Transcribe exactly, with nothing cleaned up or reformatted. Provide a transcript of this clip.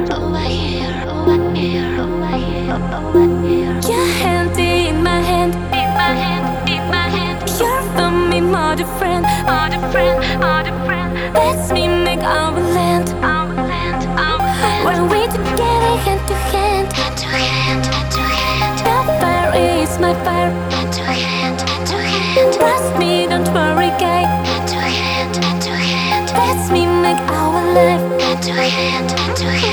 over here, over here, over here, over here. Your hand in my hand, In my hand, in my hand. you're for me more than friend. All the friend, all the friend. Let's me make our land. Our land, our land. When we together hand to hand, Hand to hand, hand to hand. your fire is my fire. Hand to hand, hand to hand. Trust me, don't worry, guy. Hand to hand, hand to hand. Let's me make our life. Hand to hand, hand to hand.